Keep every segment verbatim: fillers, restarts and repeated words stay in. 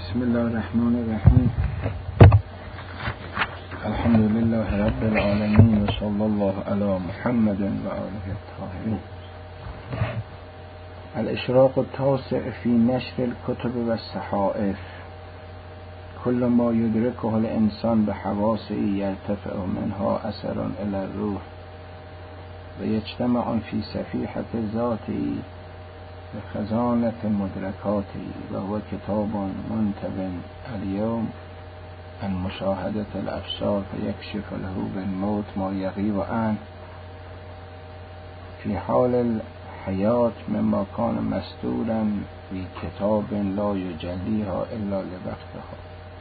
بسم الله الرحمن الرحیم. الحمد لله رب العالمین و صلی الله علی محمد و آله الطاهرین. الاشراق التاسع فی نشر الکتب و الصحائف. کل ما یدرکه الانسان بحواسه یرتفع منها اثر الی الروح و یجتمع فی صفیحة ذاته بخزانة مدرکاته و هو کتاب منتب اليوم عن مشاهدة الابصار فیکشف له بالموت ما یغیب عنه فی حال الحیات مما کان مستورا فی کتاب لا یجلیها الا لوقتها.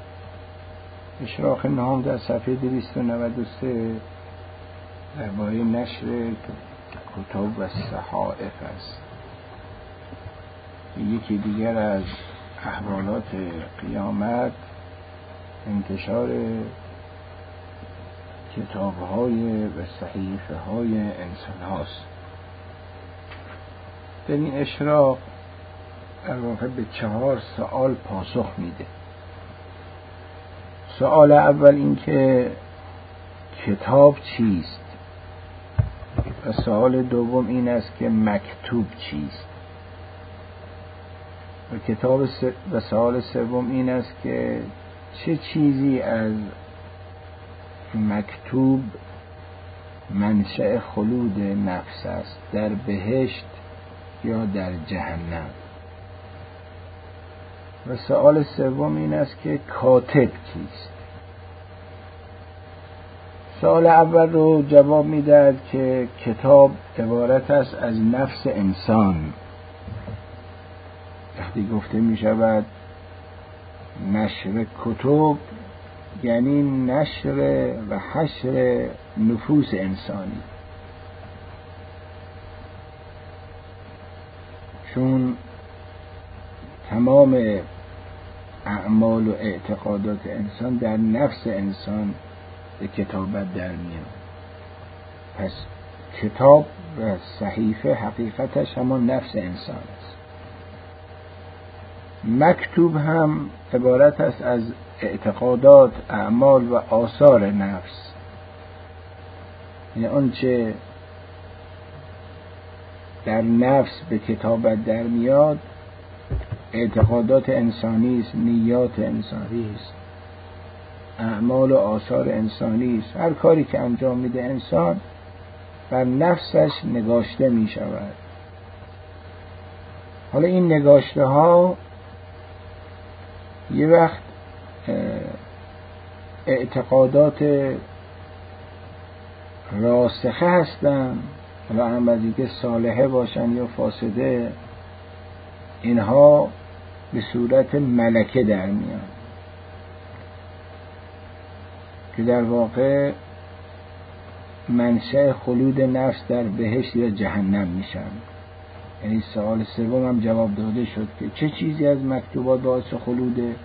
اشراق نهم در صفحه دویست و نود و سه درباره نشر کتب و صحائف است. یکی دیگر از احوالات قیامت انتشار کتاب‌های و صحیفه‌های انسان هاست. در این اشراق در واقع به چهار سوال پاسخ میده. سوال اول این که کتاب چیست و سوال دوم این است که مکتوب چیست و کتاب س... و سوال سوم این است که چه چیزی از مکتوب منشأ خلود نفس است، در بهشت یا در جهنم. و سوال سوم این است که کاتب کیست. سوال اول رو جواب میدهد که کتاب عبارت است از نفس انسان. وقتی گفته می شود نشر کتب یعنی نشر و حشر نفوس انسانی، چون تمام اعمال و اعتقادات انسان در نفس انسان به کتابت در میاد. پس کتاب و صحیفه حقیقتش همان نفس انسان است. مکتوب هم عبارت است از اعتقادات، اعمال و آثار نفس، یعنی آنچه در نفس به کتابت در میاد اعتقادات انسانی است، نیات انسانی است، اعمال و آثار انسانی است. هر کاری که انجام میده انسان بر نفسش نگاشته می شود. حالا این نگاشته ها یه وقت اعتقادات راسخه هستن و هم از اینکه صالحه باشن یا فاسده، اینها به صورت ملکه در میان که در واقع منشأ خلود نفس در بهشت یا جهنم میشن. یعنی سوال سوم هم جواب داده شد که چه چیزی از مکتوبات باعث خلود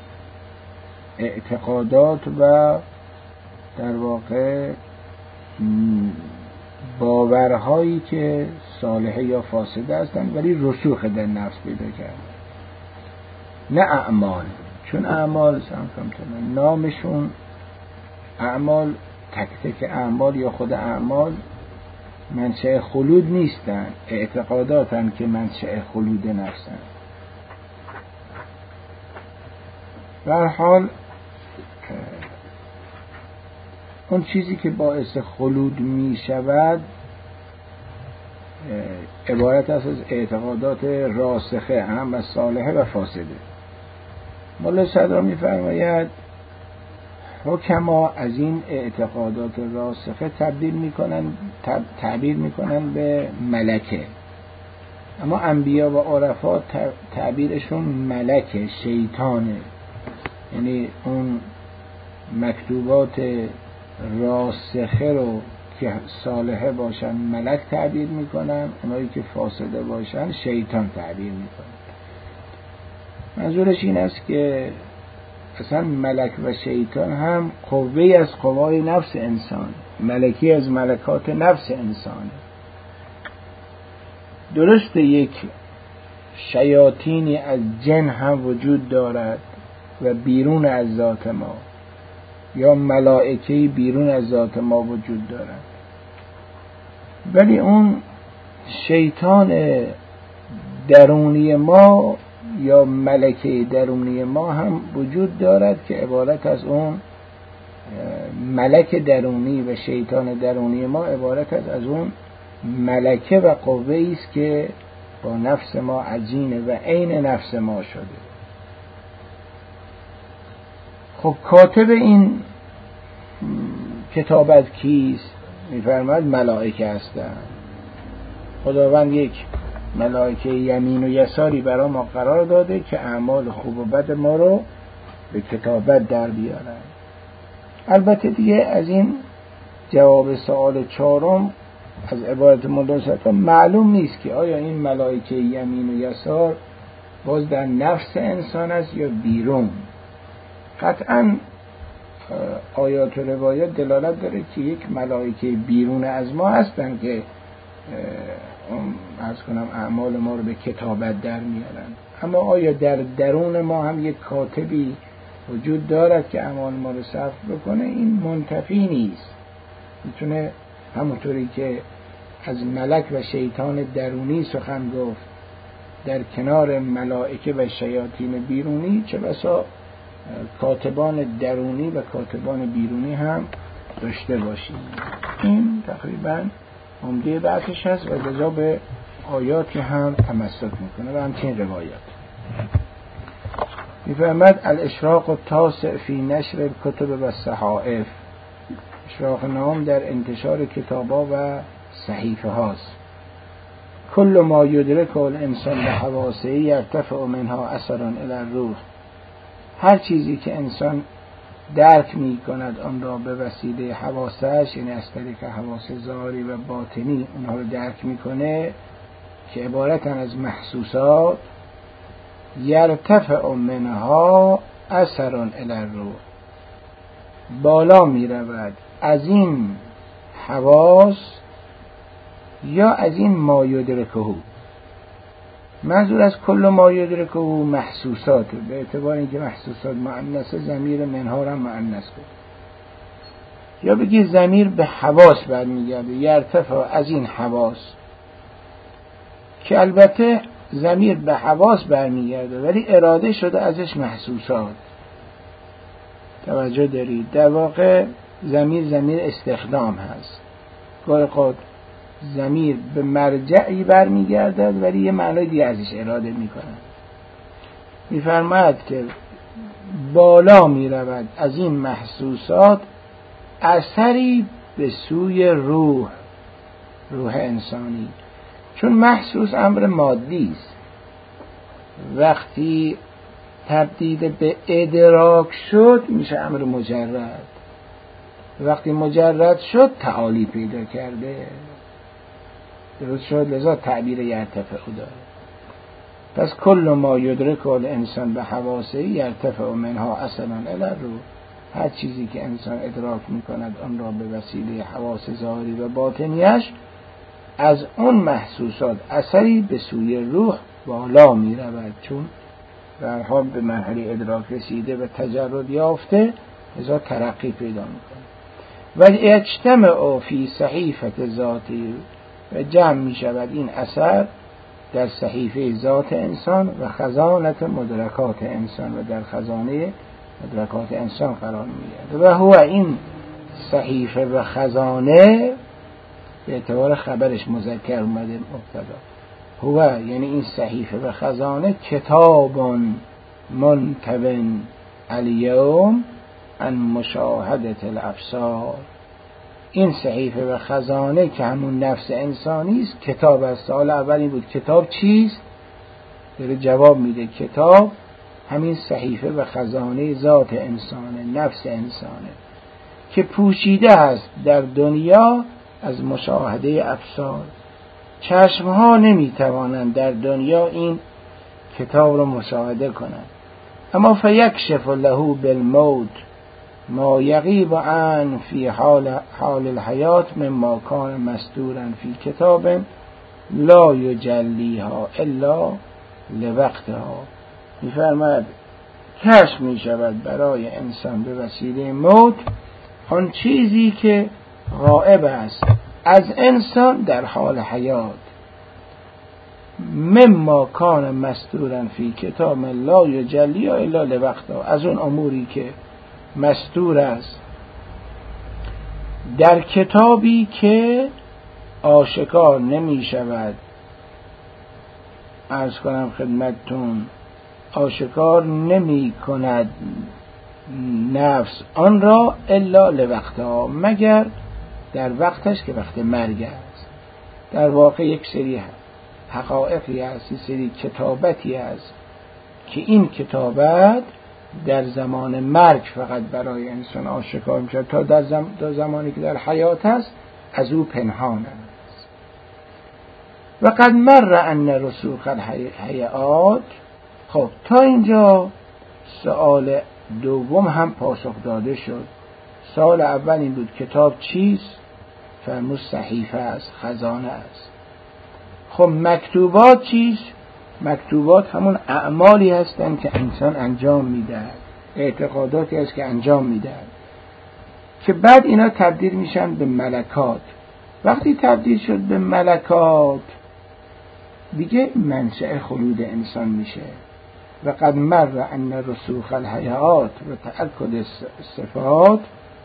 اعتقادات و در واقع باورهایی که صالحه یا فاسده هستند ولی رسوخ در نفس پیدا کردن، نه اعمال. چون اعمال سمتون نامشون اعمال، تک تک اعمال یا خود اعمال منشأ خلود نیستن، اعتقاداتن که منشأ خلود نفسن. به هر حال اون چیزی که باعث خلود می شود عبارت است از اعتقادات راسخه، هم از صالحه و فاسده. مولا صدرا می فرماید حکما از این اعتقادات راسخه تبدیل میکنن تعبیر میکنن به ملکه، اما انبیا و عرفا تعبیرشون ملکه، شیطانه. یعنی اون مکتوبات راسخه رو که صالحه باشن ملک تعبیر میکنن، اونایی که فاسده باشن شیطان تعبیر میکنن. منظورش این است که اصلا ملک و شیطان هم قوی از قوای نفس انسان، ملکی از ملکات نفس انسان. درسته یک شیاطینی از جن هم وجود دارد و بیرون از ذات ما، یا ملائکه‌ای بیرون از ذات ما وجود دارند. ولی اون شیطان درونی ما یا ملکه درونی ما هم وجود دارد که عبارت از اون ملک درونی و شیطان درونی ما عبارت از از اون ملکه و قوه‌ای است که با نفس ما عجینه و عین نفس ما شده. خب کاتب این کتابت کیست؟ می‌فرماید ملائکه هستند. خداوند یک ملائکه یمین و یساری برای ما قرار داده که اعمال خوب و بد ما رو به کتابت در بیارن. البته دیگه از این جواب سوال چهارم از عبارت مدرسات معلوم نیست که آیا این ملائکه یمین و یسار باز در نفس انسان است یا بیرون. قطعاً آیات و روایات دلالت داره که یک ملائکه بیرون از ما هستن که عرض کنم اعمال ما رو به کتابت در میارن. اما آیا در درون ما هم یک کاتبی وجود دارد که اعمال ما رو ثبت بکنه؟ این منتفی نیست. میتونه همونطوری که از ملک و شیطان درونی سخن گفت در کنار ملائکه و شیاطین بیرونی، چه بسا کاتبان درونی و کاتبان بیرونی هم داشته باشیم. این تقریبا عمده بحثش هست و لذا به آیاتی هم تمسک میکنه و همچنین روایات. میفرماد الاشراق التاسع فی نشر الکتب و الصحائف. اشراق نام در انتشار کتابا و صحیفه هاست. کل ما یدرک الانسان به حواسه یرتفع منها اثرا الی الروح. هر چیزی که انسان درک می کند آن را به وسیله حواسش، یعنی از طریق حواس ظاهری و باطنی اونها رو درک میکنه که عبارتن از محسوسات، یرتفع منها اثر الی الروح، بالا می رود از این حواس یا از این ما یدرکه. منظور از کل ما یدرکه محسوسات، به اعتبار اینکه محسوسات مؤنثه ضمیر منها را مؤنث بود، یا بگی ضمیر به حواس برمیگرده، یرتفع از این حواس، که البته ضمیر به حواس برمیگرده ولی اراده شده ازش محسوسات. توجه دارید؟ در واقع ضمیر ضمیر استخدام هست. گاهی اوقات ضمیر به مرجعی برمیگردد ولی یه معنای دیگه ازش اراده میکنه. میفرماید که بالا میرود از این محسوسات اثری به سوی روح، روح انسانی. چون محسوس امر مادی است، وقتی تبدیل به ادراک شد میشه امر مجرد، وقتی مجرد شد تعالی پیدا کرده. درست شد؟ لذا تعبیر یرتفع داره. پس کل ما یدرک الانسان به حواسه یرتفع منها اثرا الی الروح. هر چیزی که انسان ادراک میکند آن را به وسیله حواس ظاهری و باطنیش، از اون محسوسات اثری به سوی روح بالا میرود، چون در حال به مرحله ادراک رسیده و تجرد یافته، لذا ترقی پیدا میکنه. و اجتمع فی صحیفه ذاتی، و جمع می شود این اثر در صحیفه ذات انسان و خزانت مدرکات انسان، و در خزانه مدرکات انسان قرار می گیرد. و هو این صحیفه و خزانه به اعتبار خبرش مذکر اومده مبتدا. هو یعنی این صحیفه و خزانه کتاب منتبن الیوم عن مشاهدة الابصار. این صحیفه و خزانه که همون نفس انسانی است کتاب است. سوال اولی بود کتاب چیست؟ داره جواب میده کتاب همین صحیفه و خزانه ذات انسانه، نفس انسانه، که پوشیده است در دنیا از مشاهده ابصار. چشمها نمیتوانند در دنیا این کتاب رو مشاهده کنند، اما فیکشف له بالموت ما یغیب عن فی حال حال الحیات مما کان مستورا فی کتاب لا یجلیها الا لوقتها. میفرماید کشف می شود برای انسان به وسیله موت آن چیزی که غائب است از انسان در حال حیات، مما کان مستورا فی کتاب لا یجلی الا لوقته، از اون اموری که مستور است در کتابی که آشکار نمی شود، عرض کنم خدمتتون، آشکار نمی کند نفس آن را الا لوقتها، مگر در وقتش که وقت مرگ است. در واقع یک سری حقایقی هست، یک سری کتابتی هست که این کتابت در زمان مرگ فقط برای انسان آشکار می شود، تا در زم... در زمانی که در حیات است از او پنهان است. و قد مر ان رسوخ الحیات. خب تا اینجا سوال دوم هم پاسخ داده شد. سوال اول این بود کتاب چیست؟ فرمود صحیفه است، خزانه است. خب مکتوبات چیست؟ مکتوبات همون اعمالی هستند که انسان انجام میدهد، اعتقاداتی است که انجام میدهد که بعد اینا تبدیل میشن به ملکات. وقتی تبدیل شد به ملکات دیگه منشأ خلود انسان میشه. و قد مر ان رسوخ الحیات و تأکد صفات،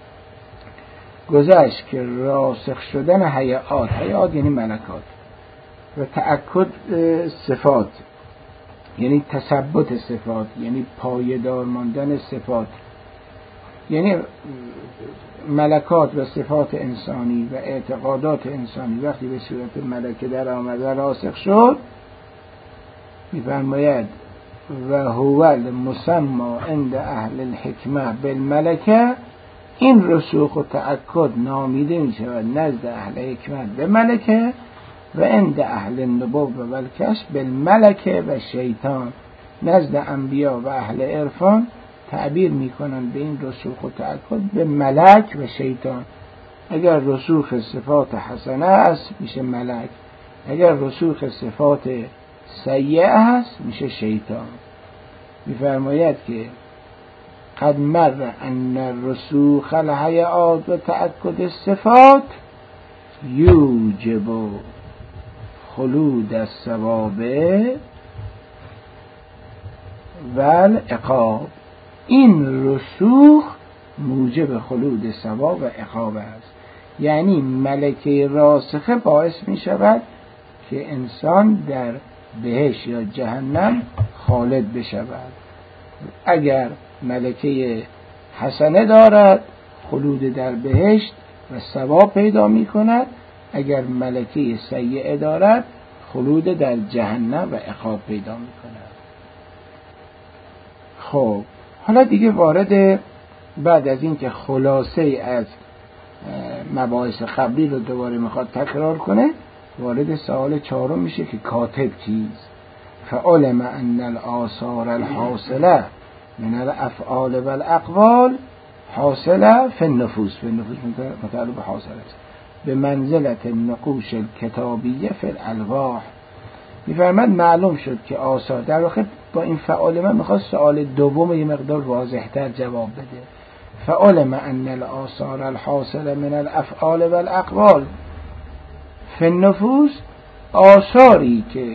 گذشت که راسخ شدن حیات، حیات یعنی ملکات، و تأکد صفات یعنی تثبت صفات، یعنی پایدار ماندن صفات، یعنی ملکات و صفات انسانی و اعتقادات انسانی وقتی به صورت ملکه در آمد و راسخ شد، می‌فرماید و هو المسمى عند اهل الحکمه بالملکه، این رسوخ و تأکد نامیده می شود نزد اهل حکمت به ملکه و عند اهل النبوة و الکشف بالملکه و شیطان، نزد انبیا و اهل عرفان تعبیر می کنند به این رسوخ و تأکد به ملک و شیطان. اگر رسوخ صفات حسنه است میشه ملک، اگر رسوخ صفات سیئه است میشه شیطان. میفرماید که قد مر ان رسوخ الحیات و تأکد الصفات یوجب خلود الثواب و العقاب. این رسوخ موجب خلود ثواب و عقاب است. یعنی ملکه راسخه باعث می شود که انسان در بهشت یا جهنم خالد بشود. اگر ملکه حسنه دارد خلود در بهشت و ثواب پیدا می کند، اگر ملکه سیئه دارد خلود در جهنم و عقاب پیدا می کند. خب حالا دیگه وارد، بعد از این که خلاصه از مباحث قبلی رو دوباره میخواد تکرار کنه، وارد سوال چهارم میشه که کاتب چیست؟ فعلم ان الآثار الحاصله من الافعال و الاقوال حاصله فی النفوس، فی النفوس متعلق به حاصله است، به منزلت نقوش الکتابیه فی الالواح. میفرماد معلوم شد که آثار، در واقع با این فعالمه میخواد سوال دوم یه مقدار واضح‌تر جواب بده. فعلم ان الآثار الحاصله من الافعال و الاقوال فی النفوس، آثاری که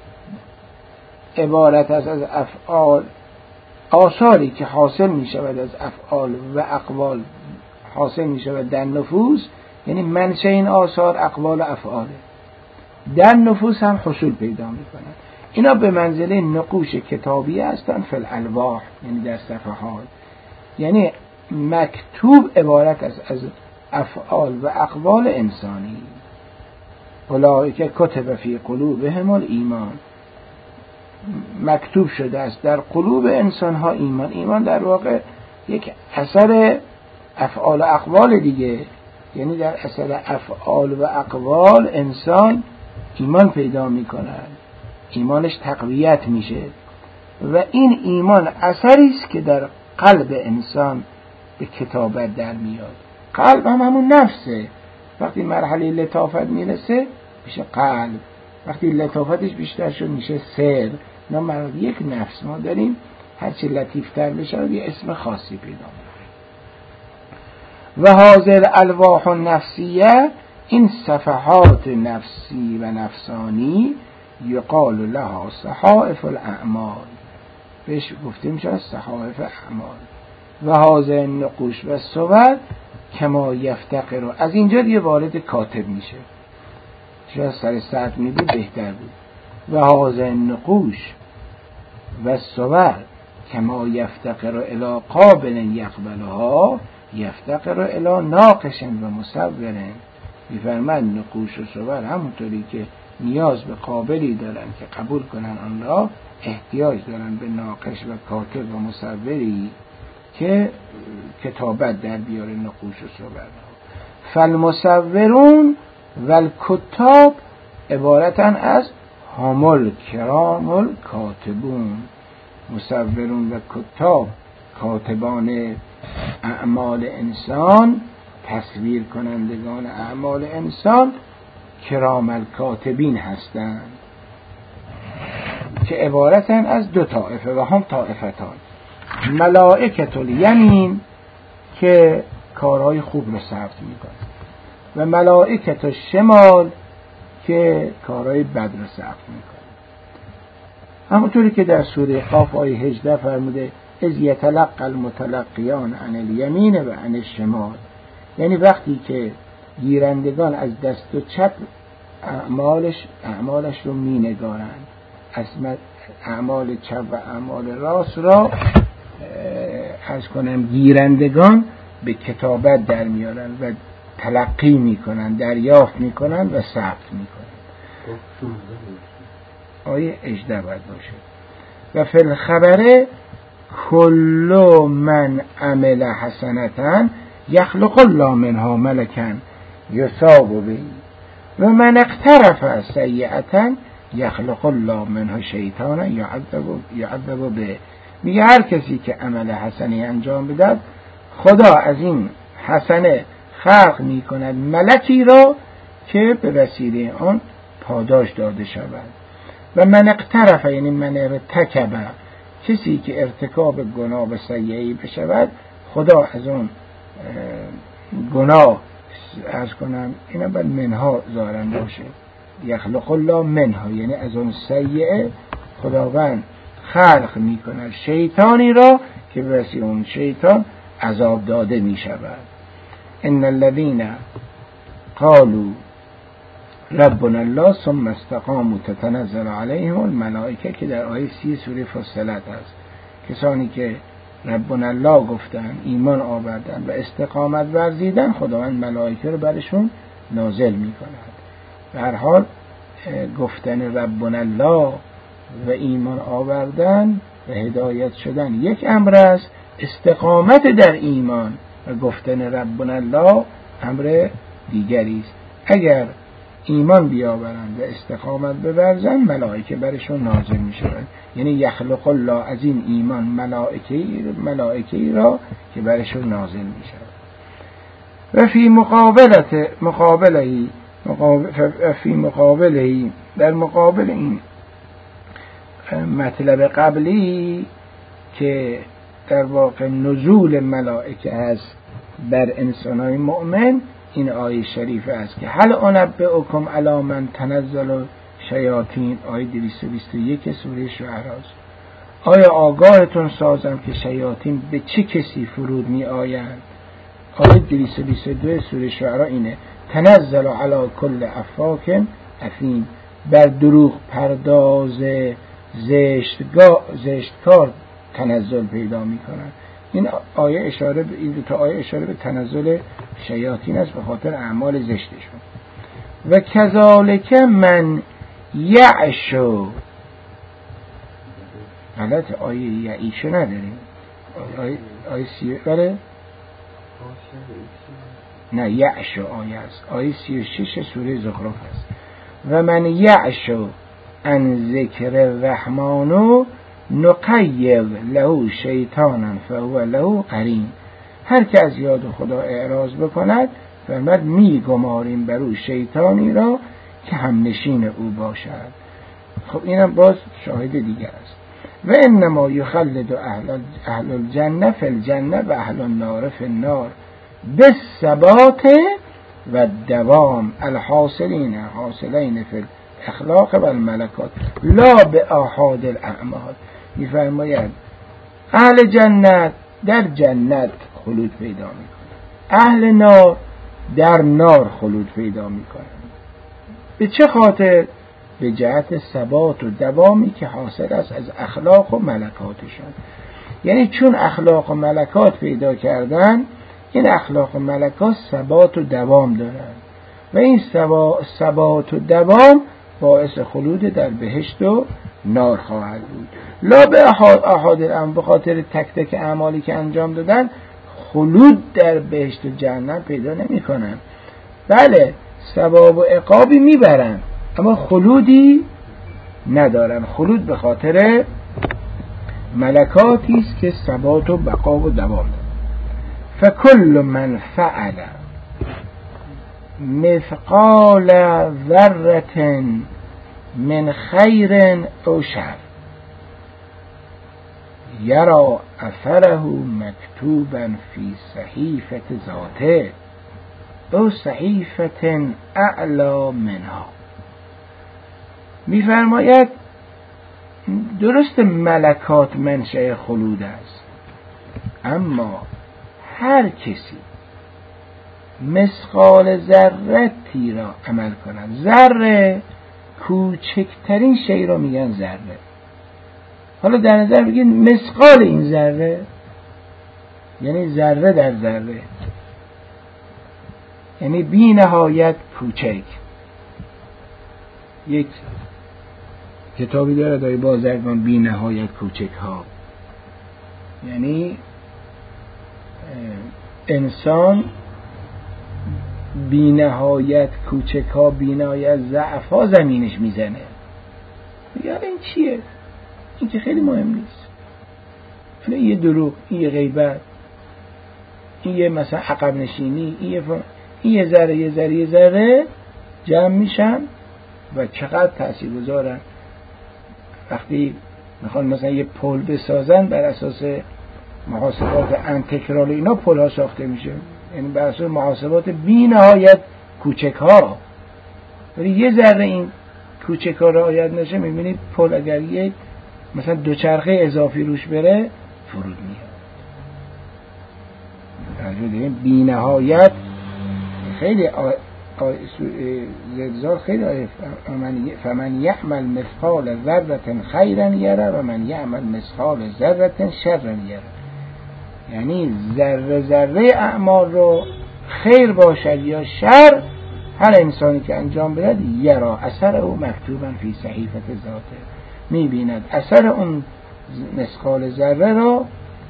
عبارت از از افعال، آثاری که حاصل می شود از افعال و اقوال حاصل می شود در نفوس، یعنی منشأ این آثار اقوال و افعاله، در نفوس هم حصول پیدا می کنند. اینا به منزله نقوش کتابی هستند فی الالواح، یعنی در صفحات، یعنی مکتوب عبارت از از افعال و اقوال انسانی. اولئک کتب فی قلوبهم الایمان، مکتوب شده است در قلوب انسان ها ایمان. ایمان در واقع یک اثر افعال و اقوال دیگه، یعنی در اثر افعال و اقوال انسان ایمان پیدا می کند، ایمانش تقویت میشه و این ایمان اثری است که در قلب انسان به کتابت در میاد. قلب هم همون نفسه، وقتی مرحله لطافت میرسه میشه قلب، وقتی لطافتش بیشتر شد میشه سر. نه، یک نفس ما داریم، هرچی لطیفتر بشه یه اسم خاصی پیدا میکنه. و حاضر الواح نفسیه، این صفحات نفسی و نفسانی یقال لها صحائف الاعمال، بهش گفتیم میشه صحائف اعمال. و حاضر نقوش و صور کما یفتقر، از اینجا دیگه وارد کاتب میشه، شاید سر سطر میبود بهتر بود. و حاضر نقوش و صور کما یفتقر الی قابل یقبلها یفتقر الی ناقش و مصور. میفرماید نقوش و صور همونطوری که نیاز به قابلی دارن که قبول کنن آن را، احتیاج دارن به ناقش و کاتب و مصوری که کتابت در بیار نقوش و صور. فالمصورون والکتاب عبارتن از هم کرام الکاتبون. مصورون و کتاب کاتبان اعمال انسان، تصویر کنندگان اعمال انسان، کرام الکاتبین هستند که عبارتن از دو طائفه و هم طائفتان. ملائکة الیمین که کارهای خوب رو ثبت میکنه و ملائکة الشمال که کارهای بد رو ثبت میکنه. همونطوری که در سوره قاف آیه هجده فرموده اذ یتلقی المتلقیان عن الیمین و عن الشمال، یعنی وقتی که گیرندگان از دست و چپ اعمالش اعمالش رو مینگارند، از اعمال چپ و اعمال راست را از کنم گیرندگان به کتابت در میارن و تلقی میکنن، دریافت میکنن و ثبت میکنن. آیه هجده باید باشه. و فی الخبر کل من عمل حسنة یخلق الله منها ملکا یثاب به و من اقترف سیئة یخلق الله منها شیطانا یعذب یعذب به. میگه هر کسی که عمل حسنی انجام بده خدا از این حسنه خلق میکند ملکی را که به وسیله آن پاداش داده شود. و من اقترف یعنی من ارتکب، کسی که ارتکاب گناه و سیئه‌ای بشود خدا از اون گناه از کنم اینا باید منها ظاهرا باشه، یخلق الله منها یعنی از اون سیئه خداوند خلق میکند شیطانی را که به وسیله اون شیطان عذاب داده میشود. ان الذين قالوا ربنا الله ثم استقاموا تتنزل عليهم الملائکه که در آیه سی سوره فصلت است. کسانی که ربنا الله گفتن، ایمان آوردن و استقامت ورزیدن، خداوند ملائکه رو برشون نازل میکند. به هر حال گفتن ربنا الله و ایمان آوردن و هدایت شدن یک امر است، استقامت در ایمان و گفتن ربنا الله امر دیگری است. اگر ایمان بیاورند و استقامت بورزن ملائکه برشون نازل می شود، یعنی یخلق الله از این ایمان ملائکه ملائکه را که برشون نازل می شود. و فی مقابلت مقابلهی مقابل فی مقابلهی در مقابل این مطلب قبلی که در واقع نزول ملائکه است بر انسانای مؤمن، این آیه شریفه است که هل انبئکم علی من تنزل شیاطین، آیه دویست و بیست و یک سوره شعراء. آیا آگاهتون سازم که شیاطین به چه کسی فرود می آیند؟ آیه دویست و بیست و دو سوره شعراء اینه تنزل علی کل افاک اثیم، بر دروغ پرداز زشتگاه زشتکار تنزل پیدا می کنند. این آیه اشاره به این دو تا آیه اشاره به تنزل شیاطین است به خاطر اعمال زشتشون. و کذالک من یعشو، غلط آیه یعیشو نداریم، آیه آیه سی بله نه یعشو آیه است، آیه سی و شش سوره زخرف است. و من یعشو عن ذکر الرحمن نقیض له شیطانا فهو له قرین، هر که از یاد خدا اعراض بکند فرمود می گماریم بر او شیطانی را که همنشین او باشد. خب اینم باز شاهد دیگر است. و انما یخلد اهل اهل الجنه فی الجنه و اهل النار فی النار بالثبات و دوام الحاصلین حاصلین فی الاخلاق و الملکات لا به آحاد الاعمال. میفرماید اهل جنت در جنت خلود پیدا میکنه، اهل نار در نار خلود پیدا میکنه. به چه خاطر؟ به جهت ثبات و دوامی که حاصل است از اخلاق و ملکاتشان. یعنی چون اخلاق و ملکات پیدا کردن، این اخلاق و ملکات ثبات و دوام دارن و این ثبات و دوام باعث خلود در بهشت و نار خواهد بود. لا به احاد الام، به خاطر تک تک اعمالی که انجام دادن خلود در بهشت و جهنم پیدا نمی کنن. بله ثواب و عقابی میبرن اما خلودی ندارن. خلود به خاطر ملکاتی است که ثبات و بقا و دوام دارن. فکل من فعل مثقال ذره من خیر او شر یرا اثره مکتوبا فی صحیفه ذاته او صحیفه اعلا منها. میفرماید درست ملکات منشأ خلود است، اما هر کسی مثقال ذره‌ای را عمل کند، ذره کوچکترین شی را میگن ذره. حالا در نظر بگید مثقال این ذره یعنی ذره در ذره، یعنی بی نهایت کوچک. یک کتابی داره دایی بازرگان بی نهایت کوچک ها، یعنی انسان بی نهایت کوچک ها، بی نهایت ضعف ها زمینش میزنه. میگه این چیه؟ این که خیلی مهم نیست، این یه دروغ، این یه غیبت، این یه مثلا عقب نشینی، این یه, این یه ذره یه ذره یه ذره جمع میشن و چقدر تاثیرگذارن. وقتی میخوان مثلا یه پل بسازن بر اساس محاسبات انتگرال اینا پل ها ساخته میشه، یعنی بر اساس محاسبات بی نهایت کوچک ها، ولی یه ذره این کوچک ها رعایت نشه میبینید پل اگر یک مثلا دوچرخه اضافی روش بره فرود میاد. بی نهایت خیلی زلزال خیلی آیه فمن یعمل مثقال ذره خیرا یره و من یعمل مثقال ذره شرا یره. یعنی ذره ذره اعمال رو خیر باشد یا شر، هر انسانی که انجام بده یرا اثر او مکتوبا فی صحیفه ذاته، میبیند اثر اون مثقال ذره رو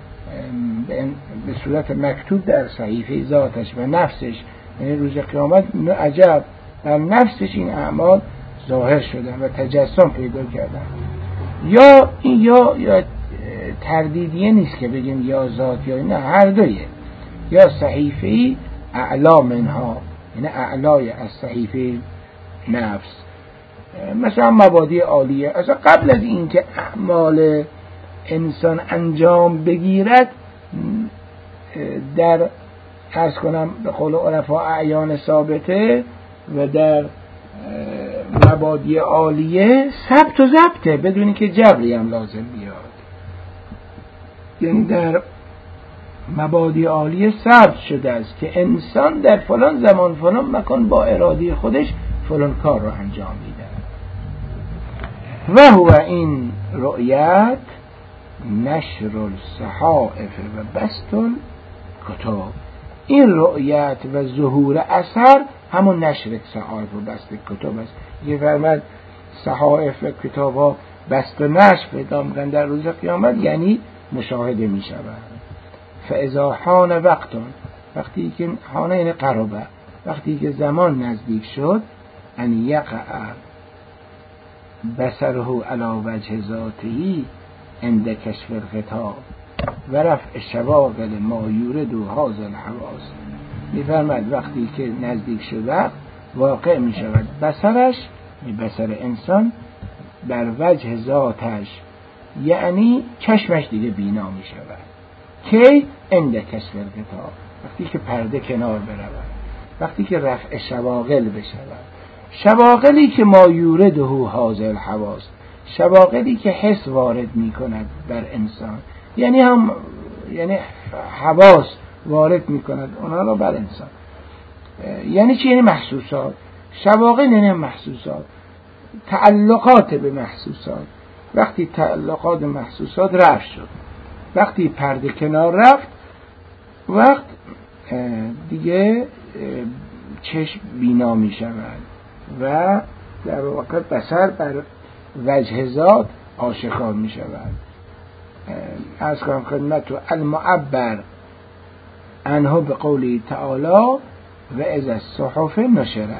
به صورت مکتوب در صحیفه ذاتش و نفسش. یعنی روز قیامت عجب در نفسش این اعمال ظاهر شدن و تجسم پیدا کردن. یا این یا یا تردیدیه نیست که بگیم یا ذات یا نه، هر دویه. یا صحیفه اعلا منها، یعنی اعلای از صحیفه نفس، مثلا مبادی عالیه. اصلا قبل از این که اعمال انسان انجام بگیرد در عرض کنم به قول عرفا اعیان ثابته و در مبادی عالیه ثبت و ضبطه بدونی که جبری هم لازم بیاد. یعنی در مبادی عالیه ثبت شده است که انسان در فلان زمان فلان مکان با اراده خودش فلان کار رو انجام میده. و هو این رؤیت نشر الصحائف و بسط الکتاب. این رؤیت و ظهور اثر همون نشر صحائف و بسط کتاب است. یه فرمد صحائف و کتاب ها بسط و نشر پیدا میکنن در روز قیامت، یعنی مشاهده می شود. فاذا حان وقتون، وقتی که حان این قربه، وقتی که زمان نزدیک شد، ان یقع بصره علی وجه ذاتی عند کشف الخطاب و رفع شواغل ما یورد و هذا الحواس. میفرماید وقتی که نزدیک شد وقت واقع می شود بصرش، بصر انسان بر وجه ذاتش یعنی چشمش دیگه بینا می شود. که عند کشف الغطا، وقتی که پرده کنار برود، وقتی که رفع شواغل بشود. شواغلی که ما یورده هذا الحواس، شواغلی که حس وارد می کند بر انسان، یعنی هم یعنی حواس وارد می کند اونا رو بر انسان. یعنی چی؟ یعنی محسوسات. شواغل یعنی محسوسات، تعلقات به محسوسات. وقتی تعلقات محسوسات رفت شد، وقتی پرده کنار رفت، وقت دیگه چشم بینا می شود و در واقع بصر بر وجه ذات آشکار می شود. از کنم خدمت و المعبر عنه به قولی تعالی و اذا الصحف نشرت،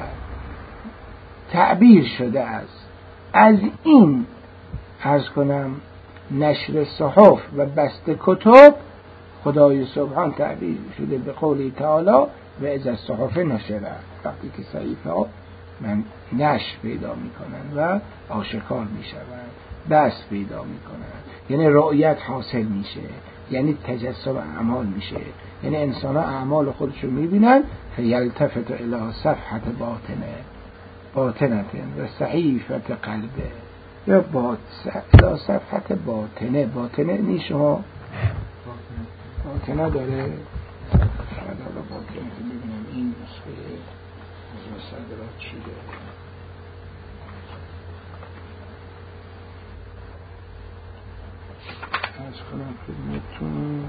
تعبیر شده است از این، عرض کنم نشر صحف و بست کتب، خدای سبحان تعبیر شده به قولی تعالی و اذا الصحف نشرت، وقتی که صحیفه ها من نشر پیدا می کنند و آشکار می شوند، بست پیدا می کنند، یعنی رؤیت حاصل میشه، یعنی تجسم اعمال میشه، یعنی انسان ها اعمال خودشون میبینن. فیلتفت الی صفحت باطنه باطنته و صحیفت قلبه، یا با الی صفحت باطنه. باطنه نی شما باطنه داره، شاید حالا باطنه ببینم این نسخه از مصدرات چی داره. از کنم خدمتون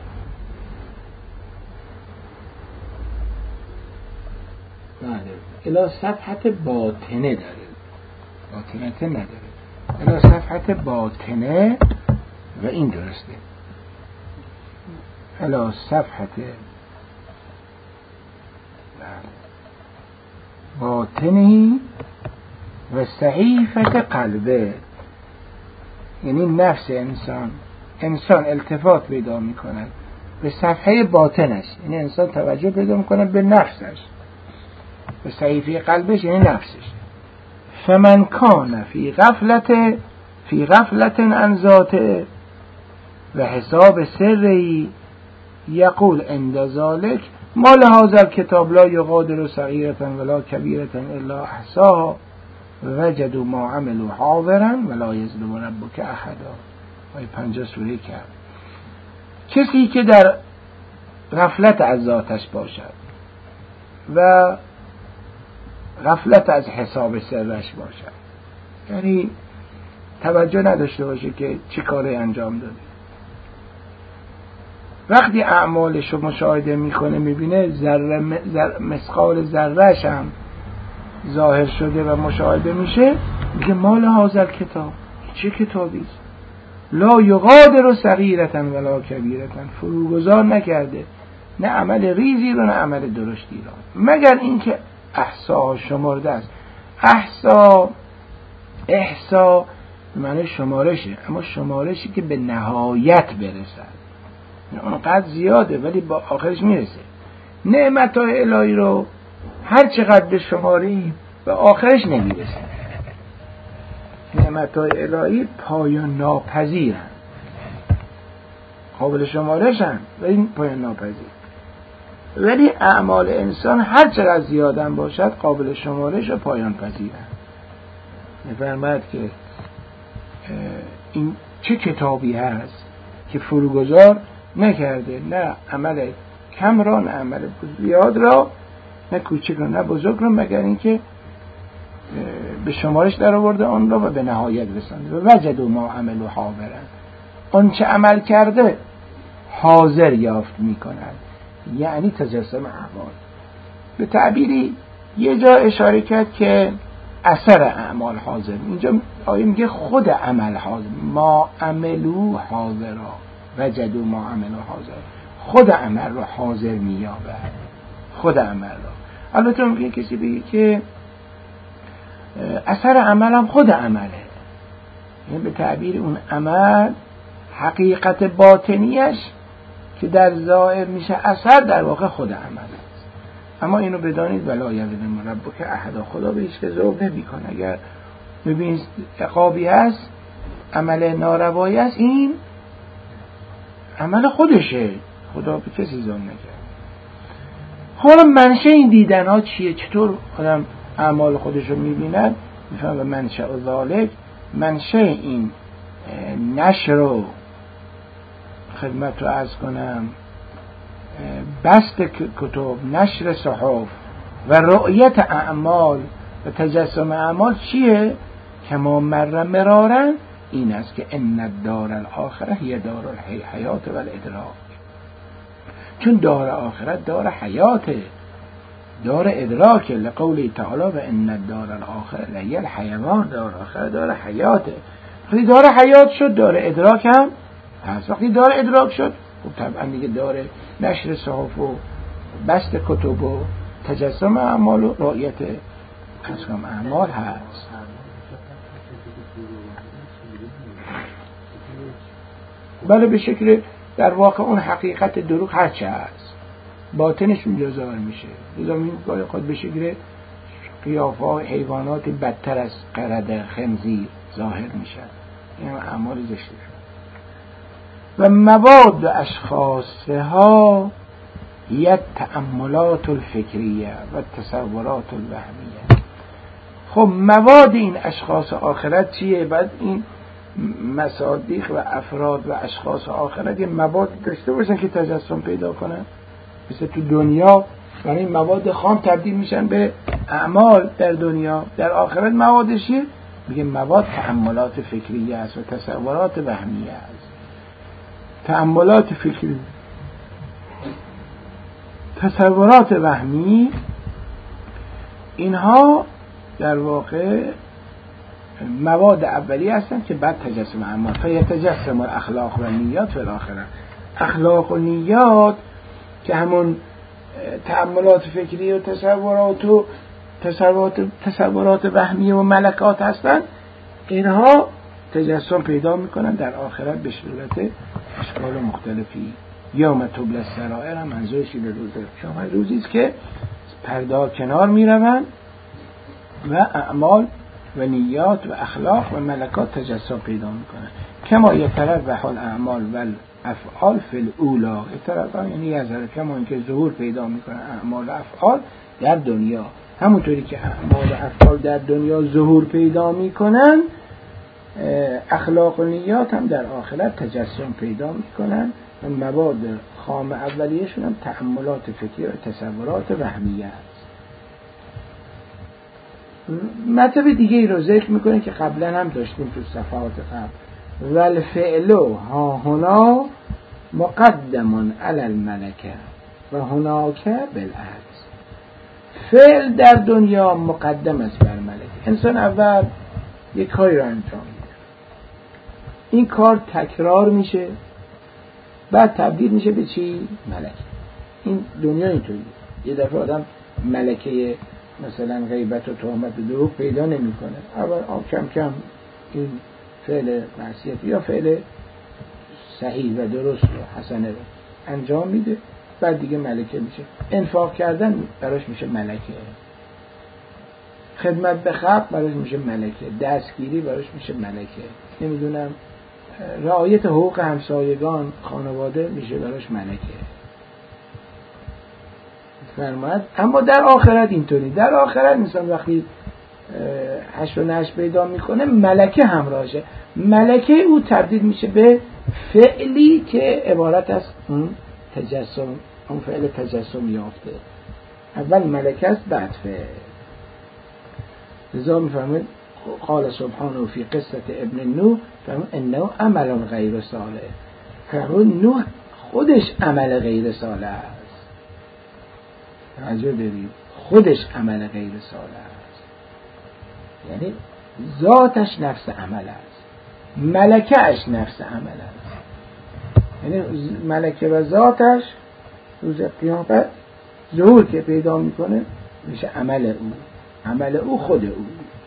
بله، الی صفحت باطنه داره، باطنته نداره، الی صفحت باطنه و این درسته. الی صفحت باطنی و صحیفت قلبه، یعنی نفس انسان انسان التفات پیدا می کند به صفحه باطنش، یعنی انسان توجه پیدا می کند به نفسش، به صحیفه قلبش یعنی نفسش. فمن کان فی غفلت فی غفلت عن ذاته و حساب سری یقول عند ذلک ما لهذا الکتاب لا یغادر صغیرة ولا کبیرة الا احصاها وجدوا ما عملوا حاضرا ولا یظلم ربک احدا. آیه پنجاه سوره کرد. کسی که در غفلت از ذاتش باشد و غفلت از حساب سرش باشد، یعنی توجه نداشته باشه که چی کاری انجام داده، وقتی اعمالش رو مشاهده میکنه میبینه ذره مثقال ذره‌اش هم ظاهر شده و مشاهده میشه، میگه مال هذا الکتاب، چه کتابی است، لا یغادر صغیرة ولا کبیرة، فروگذار نکرده نه عمل ریزی رو نه عمل درشتی رو، مگر اینکه احصا شمرده است. احصا احصا معنی شمارشه، اما شمارشی که به نهایت برسد، اونقدر زیاده ولی با آخرش میرسه. نعمتهای الهی رو هر چقدر به شماری به آخرش نمیرسه. نعمتهای الهی پایان ناپذیرن، قابل شمارشن ولی پایان ناپذیر. ولی اعمال انسان هر چقدر زیادن باشد قابل شمارش و پایان پذیرن. می‌فرماید که این چه کتابی هست که فروگذار نکرده نه عمل کم را نه عمل زیاد را، نه کوچک را نه بزرگ را، مگر اینکه به شمارش در آورده آن را و به نهایت رسانده. و وجدوا ما عملوا حاضرا، آن چه عمل کرده حاضر یافت می‌کند، یعنی تجسم اعمال. به تعبیری یه جا اشاره کرد که اثر اعمال حاضر، اینجا آیه میگه خود عمل حاضر، ما عملو حاضرا وجدوا ما عملوا حاضر، خود عمل رو حاضر می‌یابد، خود عمل رو. البته ممکنه کسی بگه که اثر عمل هم خود عمله، یعنی به تعبیر اون عمل حقیقت باطنیش که در ظاهر میشه اثر، در واقع خود عمل است. اما اینو بدانید ولا یظلم ربک احدا، خدا به هیچ که ظلم نمی‌کنه. اگر ببینید عقابی هست عمل ناروایی است، این عمل خودشه، خدا به کسی ظلم نکرد. حالا منشه این دیدن ها چیه؟ چطور آدم اعمال خودش رو میبیند؟ میفهمه منشه و ذالک، منشه این نشر رو خدمت رو عرض کنم، بست کتب، نشر صحف و رؤیت اعمال و تجسم اعمال چیه؟ کما مر مرارن، این است که ان الدار الاخره هی دار الحیات و الادراک. چون دار آخرت دار حیاته، دار ادراکه، لقوله تعالی و ان الدار الاخره لهی الحیوان، دار آخرت دار حیاته. وقتی دار حیات شد دار ادراک هم هست. وقتی دار ادراک شد خب طبعا دیگه دار نشر صحف و بست کتب و تجسم اعمال و رؤیت تجسم اعمال هست. بله به شکل در واقع اون حقیقت دروغ هرچه هست باطنش اونجا ظاهر میشه. لذا میگه خود به شکل قیافه های حیوانات بدتر از قرد خنزیر ظاهر میشن. این اعمال زشته و مواد و اشخاصها یه تأملات الفکریه و تصورات الوهمیه. خب مواد این اشخاص آخرت چیه؟ بعد این مصادیق و افراد و اشخاص آخرت یه مواد داشته باشن که تجسم پیدا کنن. مثل تو دنیا برای این مواد خام تبدیل میشن به اعمال در دنیا، در آخرت موادشی میگه مواد تأملات فکریه است و تصورات وهمیه است. تأملات فکری، تصورات وهمی، اینها در واقع مواد اولیه هستند که بعد تجسم اعمال فیتجسم الاخلاق و نیات فی الاخره. اخلاق و نیات که همون تأملات فکری و تصورات و تصورات تصورات وهمی و ملکات هستند، اینها تجسم پیدا میکنن در آخرت به صورت اشکال مختلفی. یوم تبلی السرائر هم منظورش به روز شما روزی است که پرده کنار میروند و اعمال و نیات و اخلاق و ملکات تجسم پیدا میکنن. کما یتربح الاعمال و الافعال فی الاولی، یتربح یعنی یظهر، کما اینکه ظهور پیدا میکنن اعمال و افعال در دنیا، همونطوری که اعمال و افعال در دنیا ظهور پیدا میکنن، اخلاق و نیات هم در آخرت تجسم پیدا میکنن و مواد خام اولیه‌شون هم تأملات فکری و تصورات وهمیه است. مطلب دیگه ای رو ذکر میکنه که قبلا هم داشتیم تو صفحات قبل. والفعل ها هنا مقدم علی الملکه و هناک بالعکس. فعل در دنیا مقدم است بر ملکه. انسان اول یک کاری رو انجام میده، این کار تکرار میشه، بعد تبدیل میشه به چی؟ ملکه. این دنیا اینطوریه. یه دفعه آدم ملکه مثلا غیبت و تهمت و دروغ پیدا نمیکنه. اول کم کم این فعل معصیت یا فعل صحیح و درست و حسنه رو انجام میده، بعد دیگه ملکه میشه. انفاق کردن براش میشه ملکه، خدمت به خلق براش میشه ملکه، دستگیری براش میشه ملکه، نمیدونم رعایت حقوق همسایگان خانواده میشه براش ملکه. فرماید اما در آخرت اینطوری، در آخرت انسان وقتی حشر و نشر پیدا میکنه ملکه همراهشه، ملکه او تبدیل میشه به فعلی که عبارت از اون تجسم، اون فعل تجسم یافته. اول ملکه است بعد فعل. لذا میفرماید قال سبحانه فی قصه ابن نوح فرمود انه عمل غیر صالح. فرمود نوح خودش عمل غیر صالح است. توجه بدید، خودش عمل غیر صالح است، یعنی ذاتش نفس عمل است، ملکهش نفس عمل است. یعنی ملکه و ذاتش روز قیامت ظهور که پیدا میکنه میشه عمل او، عمل او خود او.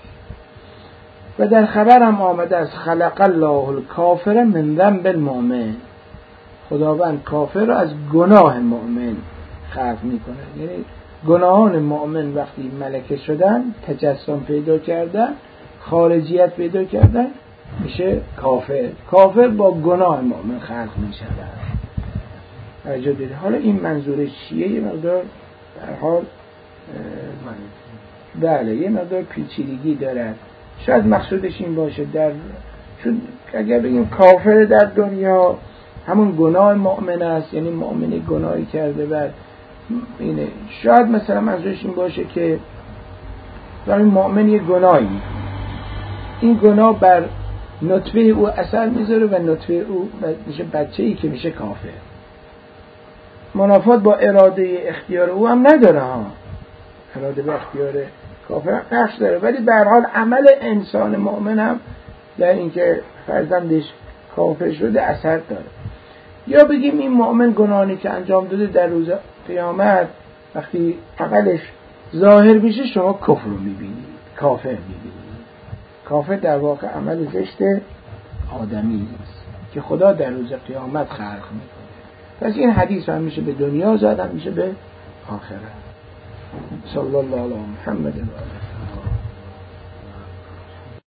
و در خبر هم آمده است خلق الله الکافر من ذنب المؤمن، خداوند کافر رو از گناه مؤمن خلق میکنه. یعنی گناهان مؤمن وقتی ملکه شدن، تجسم پیدا کردن، خارجیت پیدا کردن، میشه کافر. کافر با گناه مؤمن خلق میشه. توجه دید. حالا این منظور چیه؟ یه مقدار در حال بله یه مقدار پیچیدگی داره. شاید مقصودش این باشه در چون اگر بگیم کافر در دنیا همون گناه مؤمن است، یعنی مؤمن گناهی کرده و اینه، شاید مثلا منظورش این باشه که این مؤمن یه گناهی میکنه، این گناه بر نطفه او اثر میذاره و نطفه او میشه بچه‌ای که میشه کافر. منافات با اراده اختیار او هم نداره ها، اراده به اختیار کافر هم نقش داره، ولی به هر حال عمل انسان مؤمن هم در اینکه فرزندش کافر شده اثر داره. یا بگیم این مؤمن گناهی که انجام داده در روز قیامت وقتی عملش ظاهر میشه شما کفر رو میبینید، کافر میبینید. کافر در واقع عمل زشت آدمی است که خدا در روز قیامت خلق میکنه. پس این حدیث هم میشه به دنیا زد، هم میشه به آخرت. صلی الله علی محمد و آله.